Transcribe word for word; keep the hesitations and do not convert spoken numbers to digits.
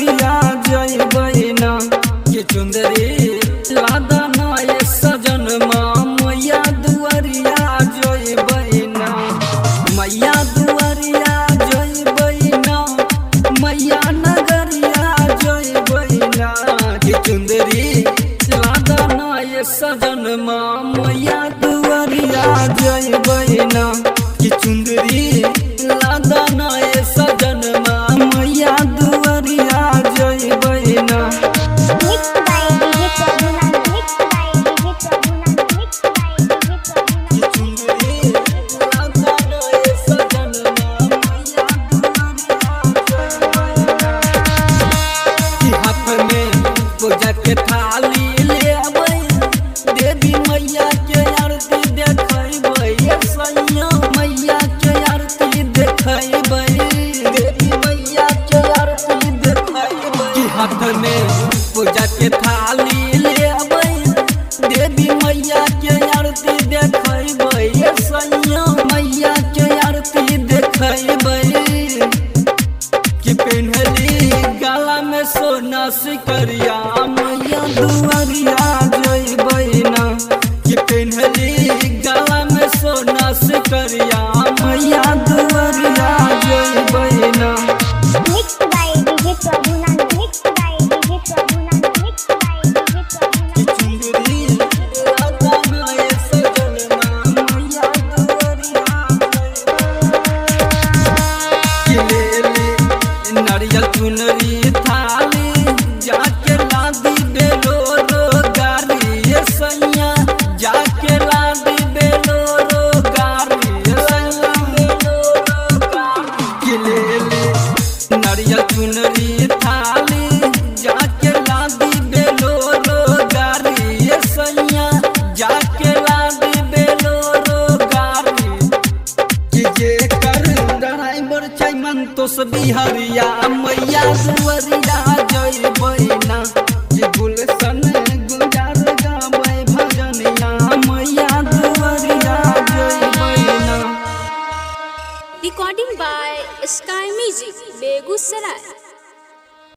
दुआरिया जइबै ना कि चुंदरी लादा ना ये सजन मैया दुआरिया जइबै ना मैया दुआरिया जइबै ना मैया नगरिया जइबै ना कि चुंदरी लादा ना ये सजन मैया दुआरिया जइबै ना कि चुंदरी लादा ना ये सजन मैया दुआरिया जइबै ना। पूजा के थाली ले अबै देवी मैया के आरती देखबै सैया मैया के आरती देखबै देवी मैया के आरती देखबै कि हाथ में पूजा के थाली ले अबै देवी मैया के आरती देखबै सैया मैया के आरती देखबै कि पेन्हली गला में सोना सिकरिया मैया दुआरिया जइबै ना कि पेन्हली गला में सोना सिकरिया मैया दुआरिया जइबै ना। नारियल चुनरी थाली जाके लादी बेलोरो गाड़ी सैया जाके लादी बेलोरो गाड़ी सैया बेलोरो गाड़ी ले ले नारियल चुनरी थाली जाके लादी बेलोरो गाड़ी सैया जाके लादी बेलोरो गाड़ी कि जे कर ड्राइवर छै मंतोष बिहारिया मैया दुआरिया जइबै ना कि गुलशन गुलजार गाबै भजनिया मैया दुआरिया जइबै ना। Recording by Sky Music, Begusaraय।